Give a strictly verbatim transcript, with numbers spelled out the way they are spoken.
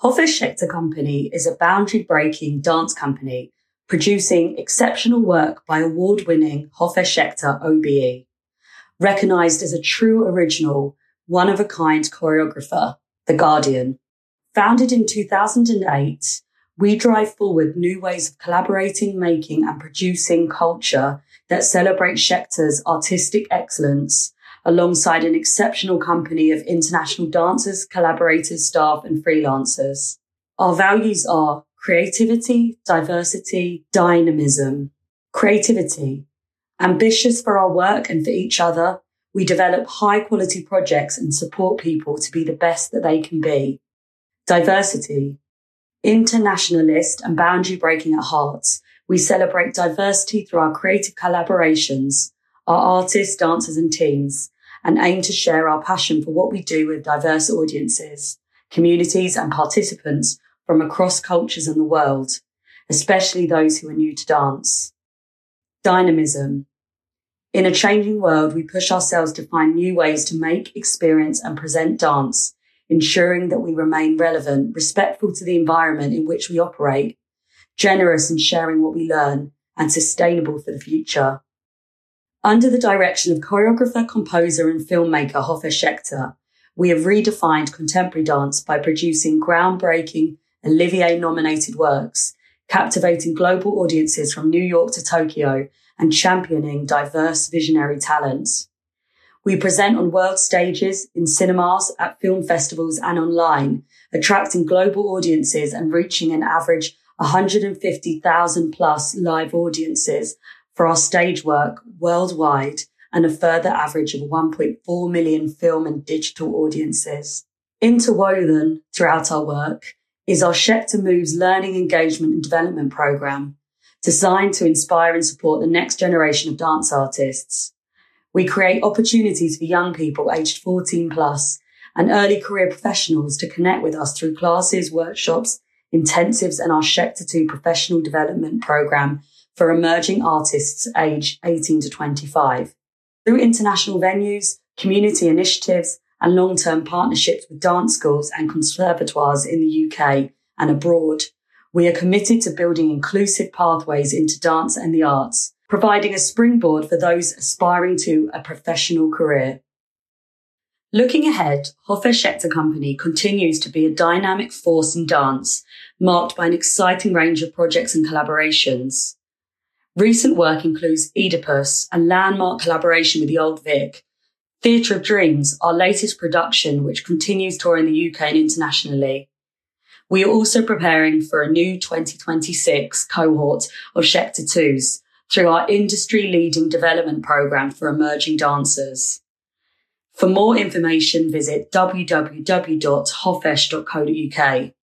Hofesh Schechter Company is a boundary-breaking dance company producing exceptional work by award-winning Hofesh Schechter O B E. Recognised as a true original, one-of-a-kind choreographer, The Guardian. Founded in two thousand eight, we drive forward new ways of collaborating, making and producing culture that celebrates Schechter's artistic excellence alongside an exceptional company of international dancers, collaborators, staff and freelancers. Our values are creativity, diversity, dynamism. Creativity. Ambitious for our work and for each other, we develop high-quality projects and support people to be the best that they can be. Diversity. Internationalist and boundary-breaking at heart, we celebrate diversity through our creative collaborations, our artists, dancers and teams, and aim to share our passion for what we do with diverse audiences, communities and participants from across cultures and the world, especially those who are new to dance. Dynamism. In a changing world, we push ourselves to find new ways to make, experience and present dance, ensuring that we remain relevant, respectful to the environment in which we operate, generous in sharing what we learn, and sustainable for the future. Under the direction of choreographer, composer and filmmaker Hofesh Schechter, we have redefined contemporary dance by producing groundbreaking Olivier-nominated works, captivating global audiences from New York to Tokyo and championing diverse visionary talents. We present on world stages, in cinemas, at film festivals and online, attracting global audiences and reaching an average one hundred fifty thousand plus live audiences for our stage work worldwide and a further average of one point four million film and digital audiences. Interwoven throughout our work is our Schechter Moves Learning, Engagement and Development Programme, designed to inspire and support the next generation of dance artists. We create opportunities for young people aged fourteen plus and early career professionals to connect with us through classes, workshops, intensives and our Schechter two professional development programme for emerging artists aged eighteen to twenty-five. Through international venues, community initiatives and long-term partnerships with dance schools and conservatoires in the U K and abroad, we are committed to building inclusive pathways into dance and the arts, providing a springboard for those aspiring to a professional career. Looking ahead, Hofesh Schechter Company continues to be a dynamic force in dance, marked by an exciting range of projects and collaborations. Recent work includes Oedipus, a landmark collaboration with the Old Vic, Theatre of Dreams, our latest production, which continues touring the U K and internationally. We are also preparing for a new twenty twenty-six cohort of Schechter twos through our industry-leading development programme for emerging dancers. For more information, visit w w w dot hofesh dot co dot u k.